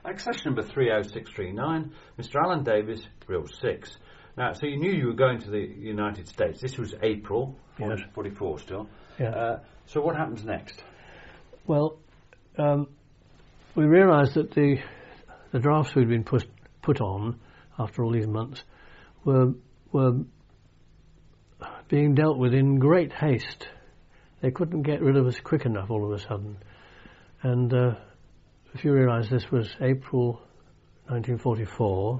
Accession number 30639, Mr. Alan Davis, Grill 6. Now, so you knew you were going to the United States. This was April 44 still. Yeah. So what happens next? Well, we realised that the drafts we'd been put on after all these months were being dealt with in great haste. They couldn't get rid of us quick enough all of a sudden. And if you realise this was April 1944,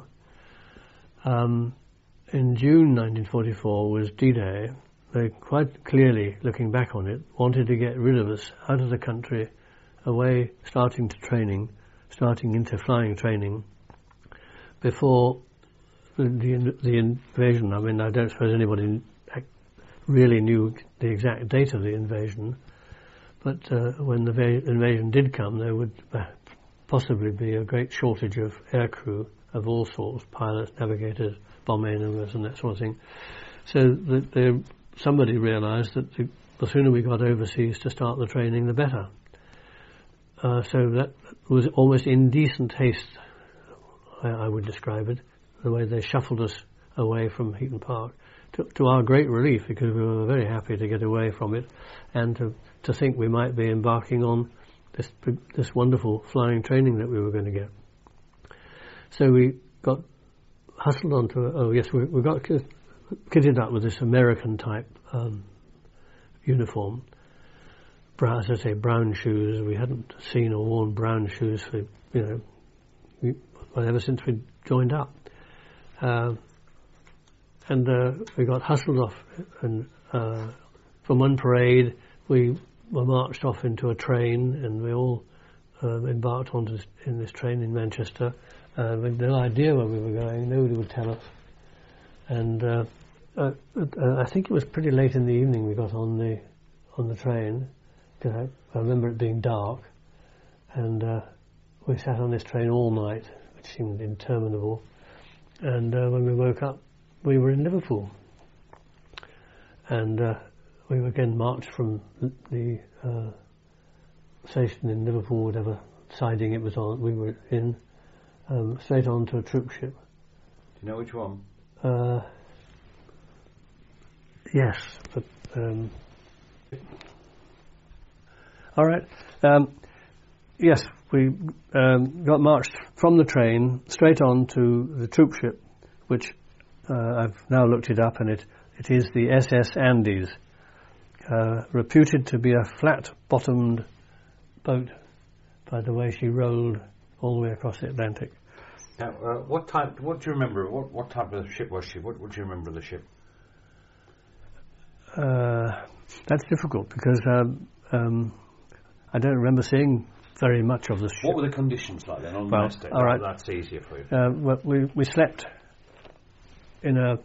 in June 1944 was D-Day. They quite clearly, looking back on it, wanted to get rid of us out of the country, away, starting into flying training, before the invasion. I mean, I don't suppose anybody really knew the exact date of the invasion, but when the invasion did come, there would possibly be a great shortage of aircrew of all sorts, pilots, navigators, bomb aimers and that sort of thing. So somebody realised that the sooner we got overseas to start the training, the better. So that was almost indecent haste, I would describe it, the way they shuffled us away from Heaton Park, to our great relief, because we were very happy to get away from it and to think we might be embarking on this wonderful flying training that we were going to get. So we got hustled onto we got kitted up with this American type uniform. As I say, brown shoes. We hadn't seen or worn brown shoes for ever since we joined up. And we got hustled off, and from one parade we were marched off into a train, and we all embarked in this train in Manchester. With no idea where we were going, nobody would tell us. And I think it was pretty late in the evening we got on the train, because I remember it being dark, and we sat on this train all night, which seemed interminable. And when we woke up, we were in Liverpool, and we were again marched from the station in Liverpool, whatever siding it was on, we were in, straight on to a troop ship. Do you know which one? Yes, but all right. Yes, we got marched from the train straight on to the troop ship, which I've now looked it up, and it is the SS Andes, reputed to be a flat-bottomed boat by the way she rolled all the way across the Atlantic. Now, what do you remember? What type of ship was she? What do you remember of the ship? That's difficult, because I don't remember seeing very much of the ship. What were the conditions like then on the mess deck? All right. That's easier for you. Well, we slept in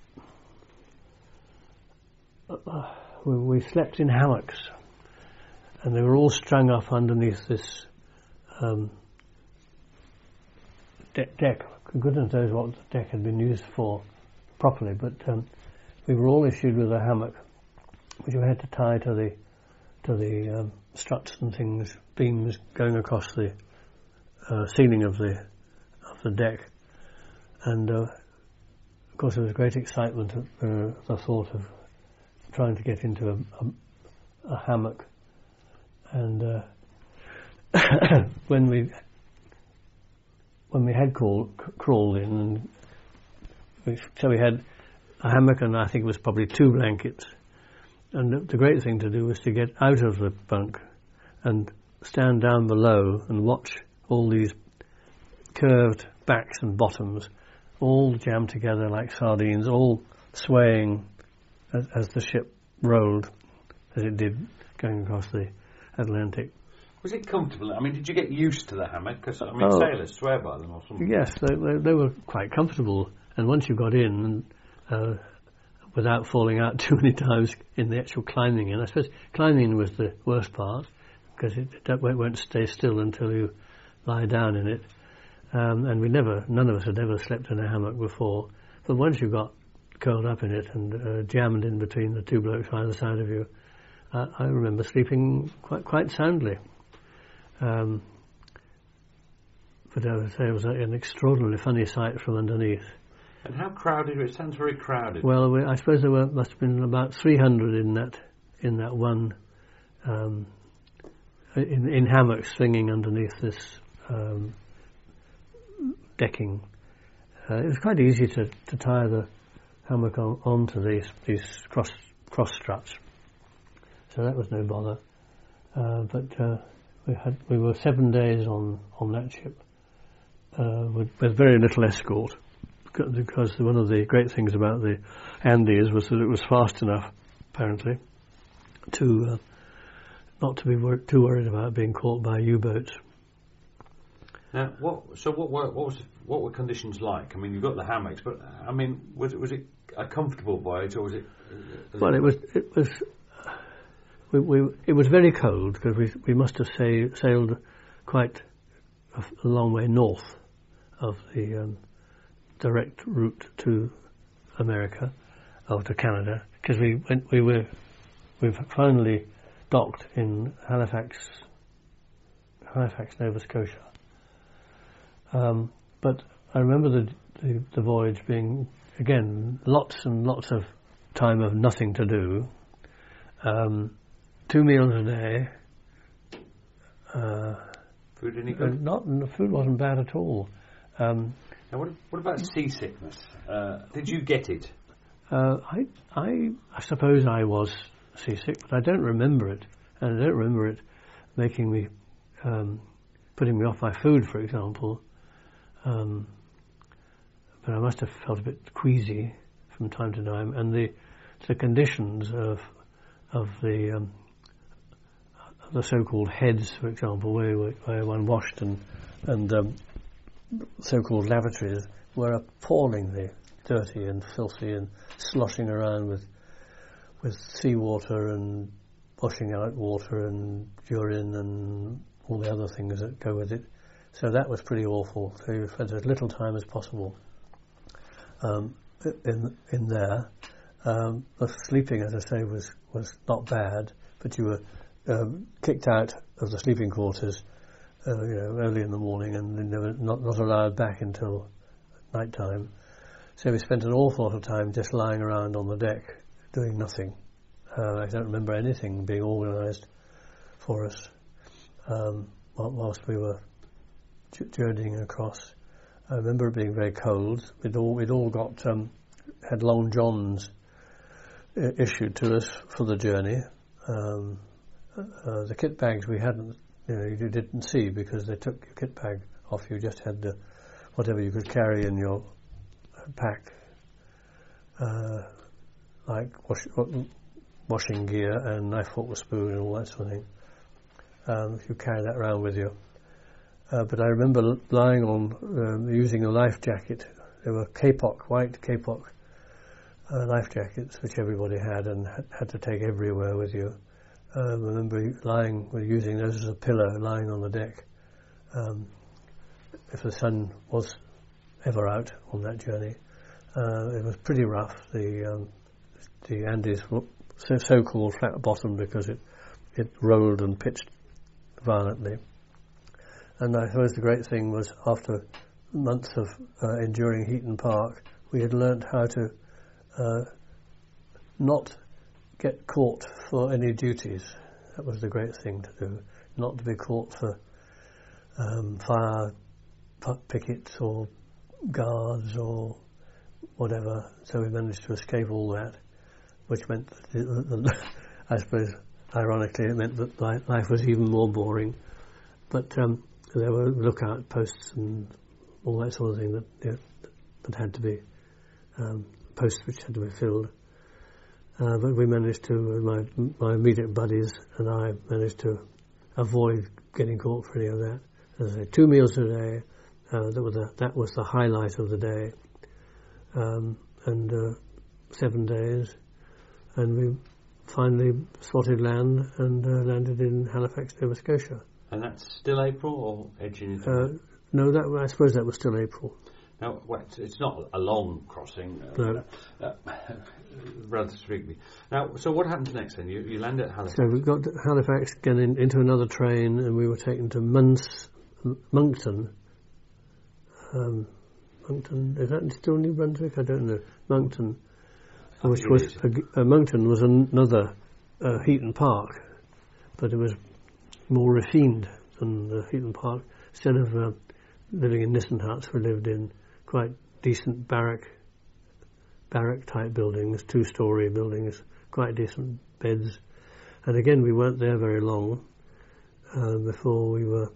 we slept in hammocks, and they were all strung up underneath this deck. Goodness knows what the deck had been used for properly, but we were all issued with a hammock, which we had to tie to the struts and things, beams going across the ceiling of the deck. And of course there was great excitement at the thought of trying to get into a hammock. And when we had crawled in, so we had a hammock, and I think it was probably 2 blankets. And the great thing to do was to get out of the bunk and stand down below and watch all these curved backs and bottoms all jammed together like sardines, all swaying as the ship rolled, as it did, going across the Atlantic. Was it comfortable? I mean, did you get used to the hammock? Because, I mean, sailors swear by them or something. Yes, they were quite comfortable. And once you got in, without falling out too many times in the actual climbing in, I suppose climbing was the worst part, because it won't stay still until you lie down in it. And none of us had ever slept in a hammock before. But once you got curled up in it and jammed in between the 2 blokes either side of you, I remember sleeping quite soundly. but I would say it was an extraordinarily funny sight from underneath. And how crowded? It sounds very crowded. Well, I suppose there must have been about 300 in that one, in hammocks swinging underneath this decking. It was quite easy to tie the hammock onto these cross struts, so that was no bother. But we were 7 days on that ship with very little escort, because one of the great things about the Andes was that it was fast enough, apparently, to not to be too worried about being caught by U-boats. Now, what were conditions like? I mean, you've got the hammocks, but I mean, was it a comfortable voyage, or was it? Well, it was very cold, because we must have sailed quite a long way north of the direct route to America, or to Canada, because we finally docked in Halifax, Nova Scotia. But I remember the voyage being, again, lots and lots of time of nothing to do. 2 meals a day. Food any good? The food wasn't bad at all. Now, what about seasickness? Did you get it? I suppose I was seasick, but I don't remember it, and I don't remember it making me, putting me off my food, for example. But I must have felt a bit queasy from time to time, and the conditions of the so-called heads, for example, where one washed and so-called lavatories were appallingly dirty and filthy and sloshing around with seawater and washing out water and urine and all the other things that go with it. So that was pretty awful. So you had as little time as possible in there. The sleeping, as I say, was not bad, but you were kicked out of the sleeping quarters early in the morning, and not allowed back until night time. So we spent an awful lot of time just lying around on the deck doing nothing. I don't remember anything being organised for us whilst we were journeying across. I remember it being very cold. We'd all got had long johns issued to us for the journey. The kit bags we hadn't, you didn't see, because they took your kit bag off. You just had whatever you could carry in your pack, like washing gear and knife, fork, with spoon and all that sort of thing. You carry that around with you. But I remember lying on, using a life jacket. There were white kapok life jackets, which everybody had and had to take everywhere with you. I remember using those as a pillow, lying on the deck. If the sun was ever out on that journey, it was pretty rough. The Andes were so-called flat bottom because it rolled and pitched violently. And I suppose the great thing was, after months of enduring heat and park, we had learnt how to not get caught for any duties. That was the great thing to do, not to be caught for fire pickets or guards or whatever. So we managed to escape all that, which meant that I suppose, ironically, it meant that life was even more boring. But there were lookout posts and all that sort of thing that had to be posts which had to be filled. But we managed to, my immediate buddies and I managed to avoid getting caught for any of that. As I say, 2 meals a day. That was the highlight of the day. And 7 days, and we finally spotted land and landed in Halifax, Nova Scotia. And that's still April, or edging into No, I suppose that was still April. Now, it's not a long crossing, no. Rather speaking. Now, so what happens next then? You land at Halifax. So we got to Halifax, getting into another train, and we were taken to Moncton, Moncton. Is that still New Brunswick? I don't know. Moncton, which was Moncton was another Heaton Park, but it was more refined than Heaton Park. Instead of living in Nissen huts, we lived in quite decent barrack type buildings, 2-story buildings, quite decent beds. And again, we weren't there very long before we were.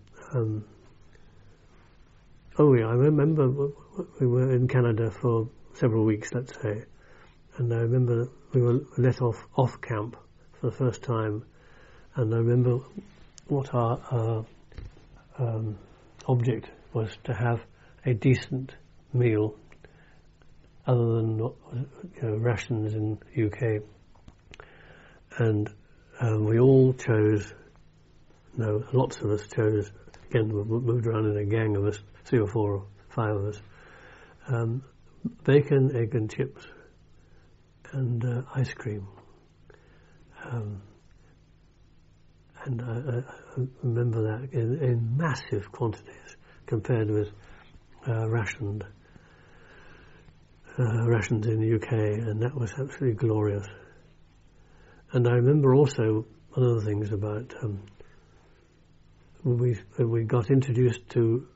I remember we were in Canada for several weeks, let's say, and I remember we were let off camp for the first time, and I remember what our object was to have a decent meal, other than rations in the UK, and we all chose. No, lots of us chose. Again, we moved around in a gang of us, 3 or 4 or 5 of us. Bacon, egg and chips, and ice cream. And I remember that in massive quantities compared with rations in the UK, and that was absolutely glorious. And I remember also one of the things about we got introduced to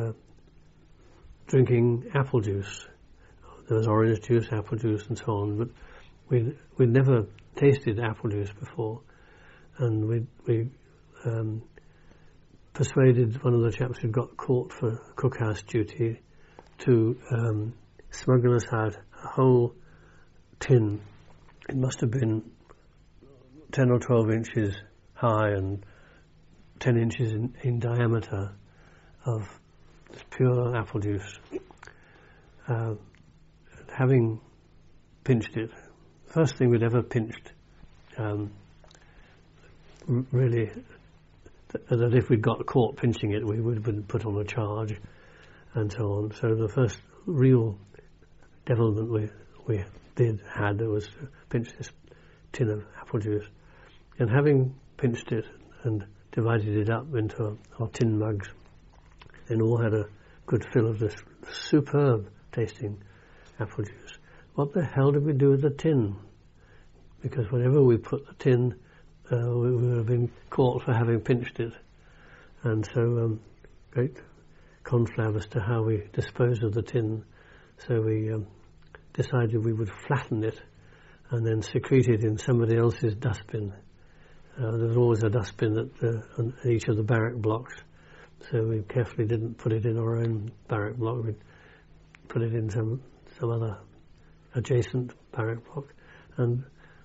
drinking apple juice. There was orange juice, apple juice, and so on, but we'd never tasted apple juice before, and we persuaded one of the chaps who'd got caught for cookhouse duty to smuggle us out a whole tin. It must have been 10 or 12 inches high and 10 inches in diameter of pure apple juice. Having pinched it, first thing we'd ever pinched, really, that if we'd got caught pinching it, we would have been put on a charge and so on. So the first real devilment we had was to pinch this tin of apple juice. And having pinched it and divided it up into our tin mugs, and all had a good fill of this superb tasting apple juice. What the hell did we do with the tin? Because whenever we put the tin, we would have been caught for having pinched it. And so great conflab as to how we disposed of the tin. So we decided we would flatten it and then secrete it in somebody else's dustbin. There was always a dustbin on each of the barrack blocks, so we carefully didn't put it in our own barrack block. We'd put it in some other adjacent barrack block, and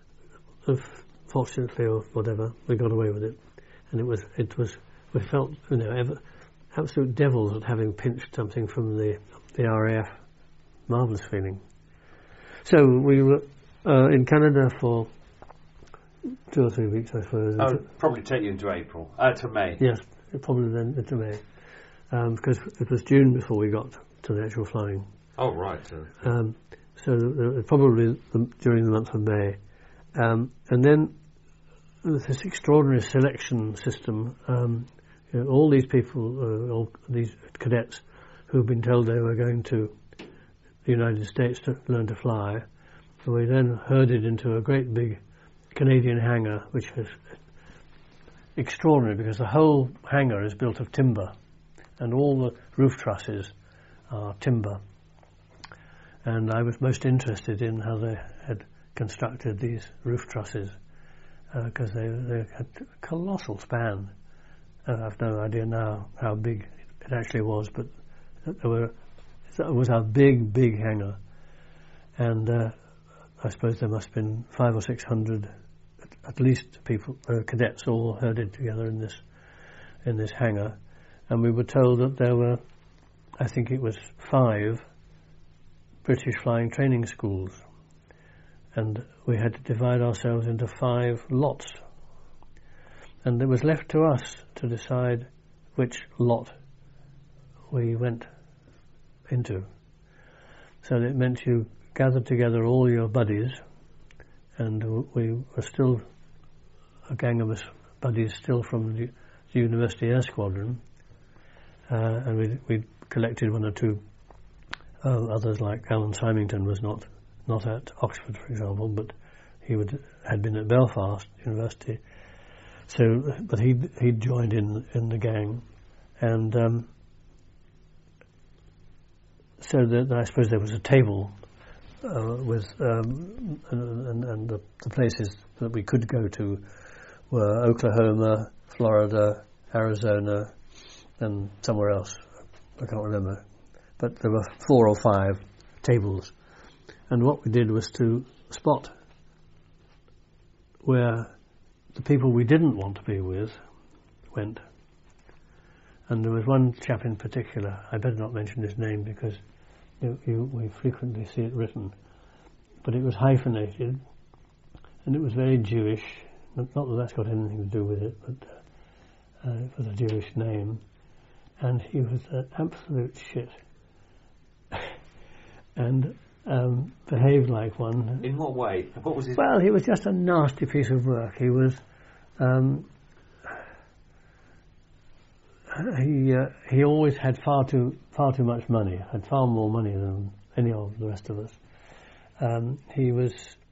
fortunately or whatever, we got away with it. And it was we felt absolute devils at having pinched something from the RAF. Marvellous feeling. So we were in Canada for 2 or 3 weeks, I suppose. I would probably take you into to May. Yes, probably then into May, because it was June before we got to the actual flying. Oh, right. So probably during the month of May, and then this extraordinary selection system. All these people, all these cadets, who've been told they were going to the United States to learn to fly, so we then herded into a great big Canadian hangar, which was extraordinary because the whole hangar is built of timber and all the roof trusses are timber. And I was most interested in how they had constructed these roof trusses because they had a colossal span. I've no idea now how big it actually was, but it was a big, big hangar. And I suppose there must have been 500 or 600 at least people, cadets, all herded together in this hangar, and we were told that there were, I think it was 5 British flying training schools, and we had to divide ourselves into 5 lots, and it was left to us to decide which lot we went into. So it meant you gathered together all your buddies, and we were still a gang of us buddies still from the University Air Squadron, and we'd collected one or two others, like Alan Symington was not at Oxford, for example, but he had been at Belfast University. So, but he'd joined in the gang, and so that I suppose there was a table with and the places that we could go to were Oklahoma, Florida, Arizona, and somewhere else. I can't remember, but there were 4 or 5 tables, and what we did was to spot where the people we didn't want to be with went. And there was one chap in particular, I better not mention his name because we frequently see it written, but it was hyphenated and it was very Jewish. Not that that's got anything to do with it, but it was a Jewish name, and he was an absolute shit and behaved like one. In what way? What was his... Well, he was just a nasty piece of work. He was he always had far too much money, had far more money than any of the rest of us. He was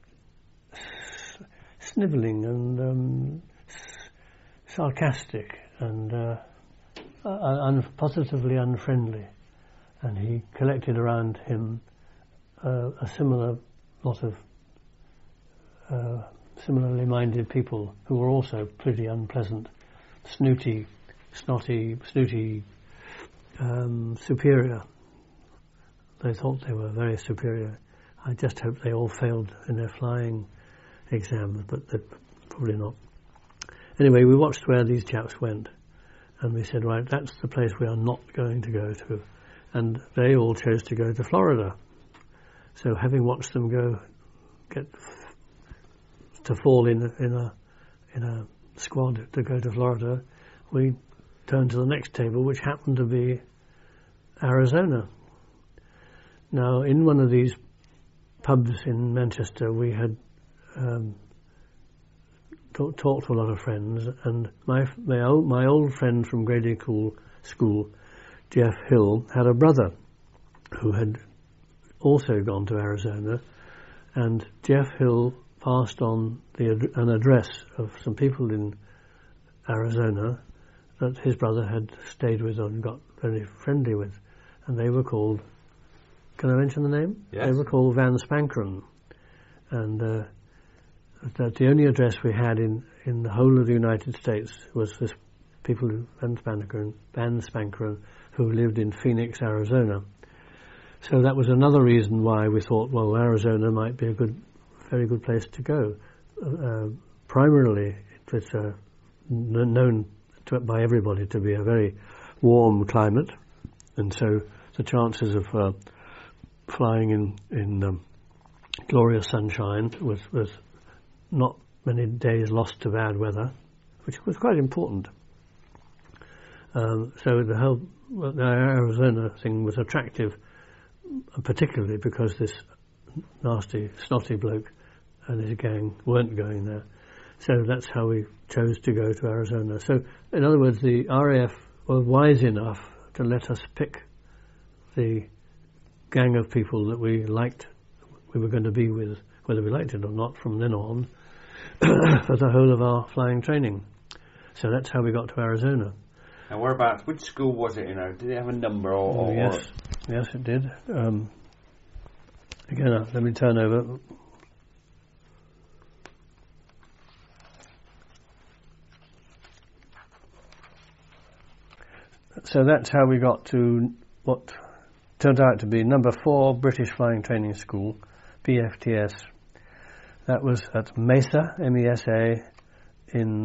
snivelling and sarcastic and positively unfriendly, and he collected around him a similar lot of similarly minded people who were also pretty unpleasant, snooty, superior. They thought they were very superior. I just hope they all failed in their flying exams, but they're probably not. Anyway, we watched where these chaps went, and we said, right, that's the place we are not going to go to. And they all chose to go to Florida. So having watched them get to fall in a squad to go to Florida, we turned to the next table, which happened to be Arizona. Now, in one of these pubs in Manchester, we had talked to a lot of friends, and my old friend from Grady School, Jeff Hill, had a brother who had also gone to Arizona, and Jeff Hill passed on an address of some people in Arizona that his brother had stayed with and got very friendly with, and they were called, can I mention the name? Yes. They were called Van Spankeren, and that the only address we had in the whole of the United States was this people who Van Spankeren, who lived in Phoenix, Arizona. So that was another reason why we thought, well, Arizona might be a very good place to go. Primarily, it was known by everybody to be a very warm climate, and so the chances of flying in glorious sunshine was not many days lost to bad weather, which was quite important. So the whole Arizona thing was attractive, particularly because this nasty, snotty bloke and his gang weren't going there. So that's how we chose to go to Arizona. So, in other words, the RAF were wise enough to let us pick the gang of people that we were going to be with, whether we liked it or not, from then on, for the whole of our flying training. So that's how we got to Arizona. And whereabouts? Which school was it? Did it have a number or? Yes, it did. Again, let me turn over. So that's how we got to what turned out to be number 4 British Flying Training School, BFTS. That was at Mesa, MESA, in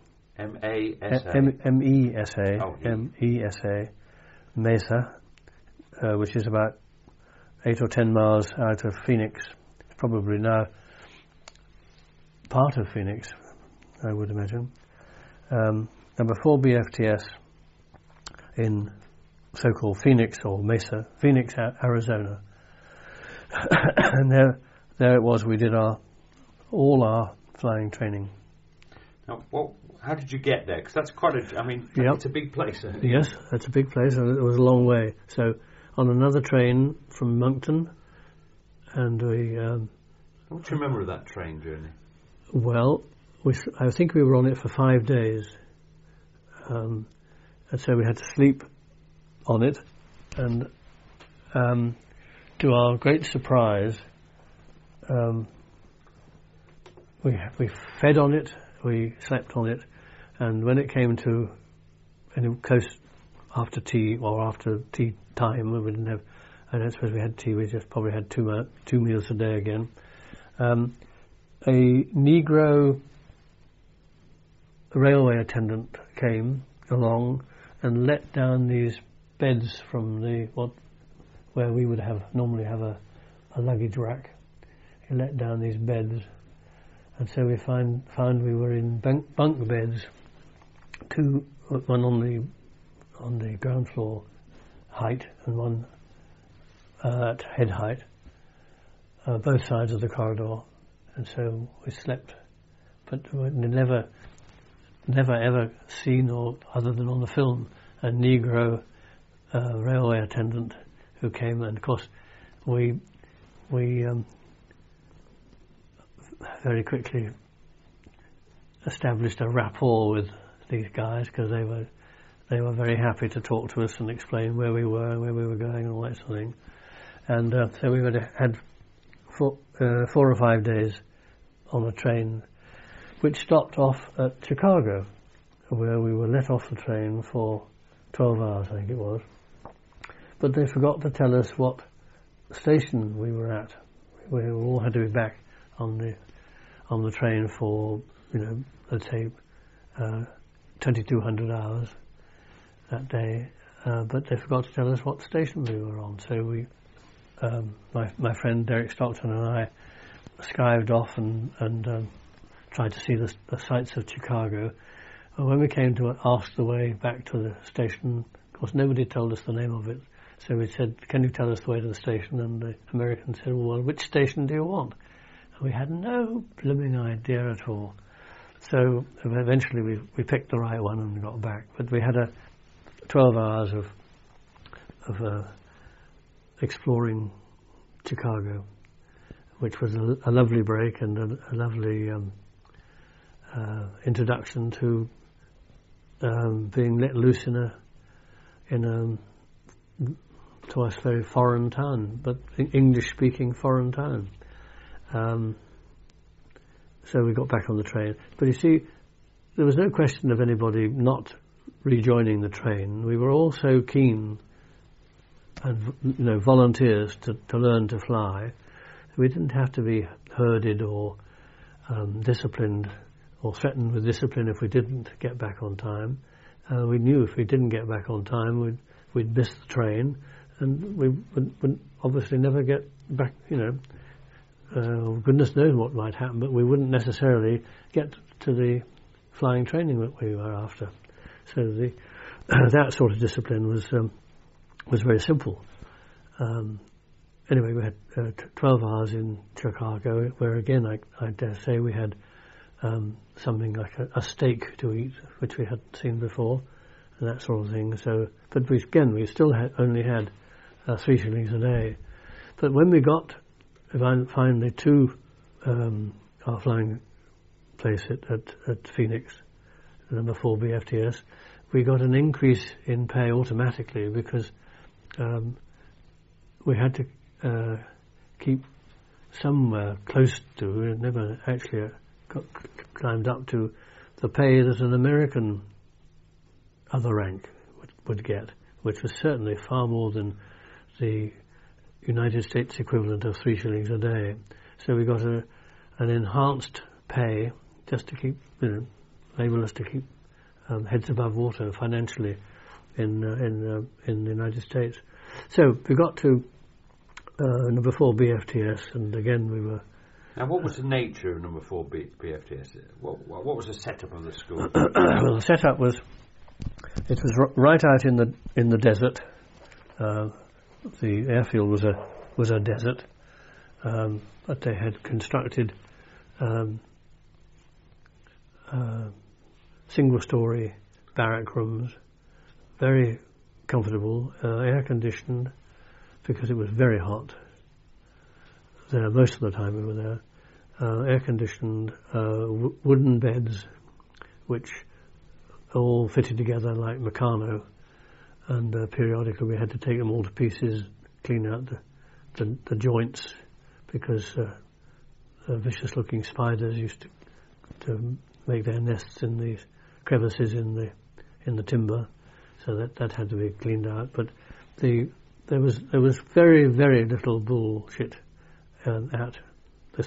MESA, Mesa, which is about 8 or 10 miles out of Phoenix. It's probably now part of Phoenix, I would imagine. Number 4 BFTS in so-called Phoenix or Mesa, Phoenix, Arizona. And there it was, we did all our flying training. Now, what how did you get there? Because that's quite a, I mean, Yep. it's a big place. Yes, that's a big place, and it was a long way. So on another train from Moncton, and we, What do you remember of that train journey? well, I think we were on it for 5 days, and so we had to sleep on it, and to our great surprise, we fed on it, we slept on it, and when it came to close after tea or after tea time, we didn't have. I don't suppose we had tea. We just probably had two meals a day again. A Negro railway attendant came along and let down these beds from where we would normally have a luggage rack. He let down these beds, and so we found we were in bunk beds, one on the ground floor height and one at head height, both sides of the corridor, and so we slept. But we never ever seen, or other than on the film, a Negro railway attendant who came, and of course we very quickly established a rapport with these guys, because they were very happy to talk to us and explain where we were and where we were going and all that sort of thing. And so we had 4 or 5 days on a train, which stopped off at Chicago, where we were let off the train for 12 hours, I think it was. But they forgot to tell us what station we were at. We all had to be back on the train for, let's say 2,200 hours that day. But they forgot to tell us what station we were on. So we, my friend Derek Stockton and I, skived off and tried to see the sights of Chicago. And when we came to ask the way back to the station, of course nobody told us the name of it. So we said, "Can you tell us the way to the station?" And the American said, "Well, which station do you want?" And we had no blooming idea at all. So eventually we picked the right one and got back. But we had 12 hours of exploring Chicago, which was a lovely break and a lovely introduction to being let loose in a to us very foreign town, but English-speaking foreign town. So we got back on the train. But you see, there was no question of anybody not rejoining the train. We were all so keen and volunteers to learn to fly. We didn't have to be herded or disciplined or threatened with discipline if we didn't get back on time. We knew if we didn't get back on time, we'd miss the train, and we would obviously never get back. Goodness knows what might happen, but we wouldn't necessarily get to the flying training that we were after. So that sort of discipline was very simple. Anyway, we had 12 hours in Chicago, where again I dare say we had something like a steak to eat, which we hadn't seen before, and that sort of thing. So, but we still only had 3 shillings a day. But when we got finally to our flying place at Phoenix, number 4 BFTS, we got an increase in pay automatically, because we had to keep somewhere close to, we never actually climbed up to the pay that an American other rank would get, which was certainly far more than the United States equivalent of 3 shillings a day. So we got an enhanced pay just to keep, enable us to keep heads above water financially in the United States. So we got to number 4 BFTS, and again we were. Now, what was the nature of number 4 BFTS? What was the setup of the school? Well, the setup was, it was right out in the desert. The airfield was a desert, but they had constructed single-story barrack rooms, very comfortable, air-conditioned, because it was very hot there most of the time we were there. Air-conditioned, wooden beds, which all fitted together like Meccano, and periodically we had to take them all to pieces, clean out the joints, because vicious-looking spiders used to make their nests in these crevices in the timber, so that had to be cleaned out. But there was very, very little bullshit at this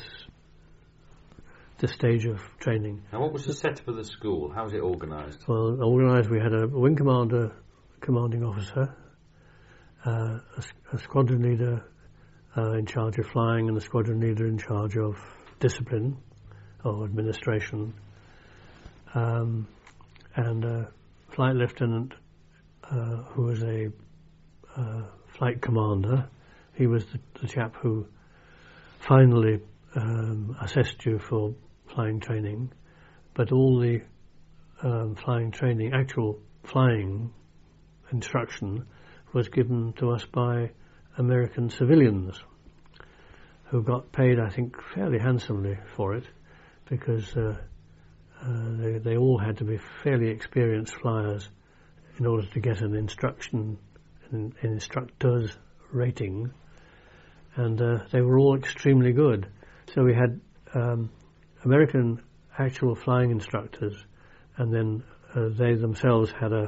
stage of training. Now, what was the setup of the school? How was it organised? Well, organised, we had a wing commander, commanding officer, a squadron leader in charge of flying, and a squadron leader in charge of discipline or administration, and a flight lieutenant who was a flight commander. He was the chap who finally assessed you for flying training, but all the flying training, actual flying instruction, was given to us by American civilians who got paid, I think, fairly handsomely for it, because they all had to be fairly experienced flyers in order to get an instructor's rating, and they were all extremely good. So we had American actual flying instructors, and then they themselves had a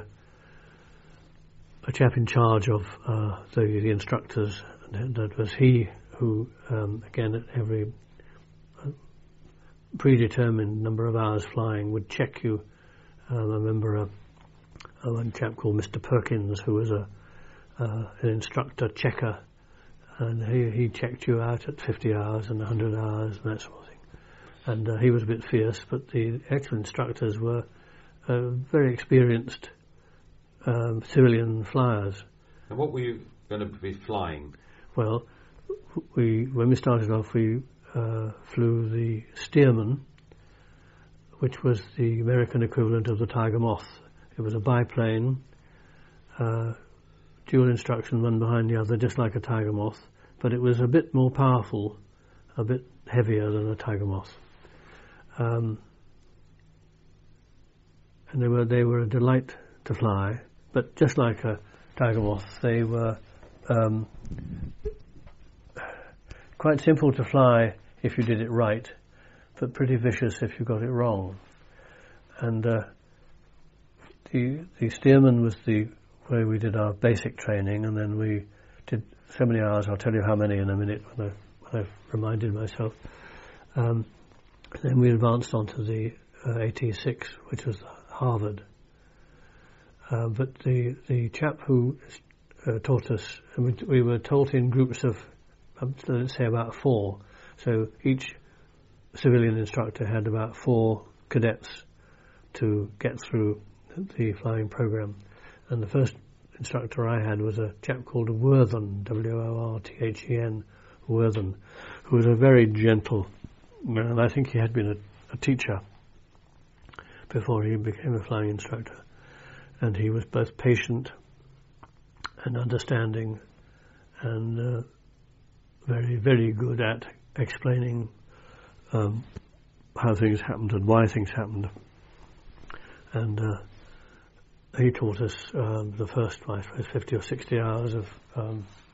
chap in charge of the instructors. That was he who, again, at every predetermined number of hours flying, would check you. I remember one chap called Mr. Perkins, who was an instructor checker, and he checked you out at 50 hours and 100 hours and that sort of thing. And he was a bit fierce, but the actual instructors were very experienced civilian flyers. And what were you going to be flying? Well, when we started off, we flew the Stearman, which was the American equivalent of the Tiger Moth. It was a biplane, dual instruction, one behind the other, just like a Tiger Moth, but it was a bit more powerful, a bit heavier than a Tiger Moth. And they were a delight to fly, but just like a Tiger Moth, they were quite simple to fly if you did it right, but pretty vicious if you got it wrong. And the Stearman was the way we did our basic training, and then we did so many hours. I'll tell you how many in a minute when I've reminded myself. Then we advanced onto the AT-6, which was Harvard. But the chap who taught us, we were taught in groups of, let's say, about 4. So each civilian instructor had about 4 cadets to get through the flying program. And the first instructor I had was a chap called Worthen, W-O-R-T-H-E-N, Worthen, who was a very gentle man, and I think he had been a teacher before he became a flying instructor. And he was both patient and understanding, and very, very good at explaining how things happened and why things happened. And he taught us the first 50 or 60 hours of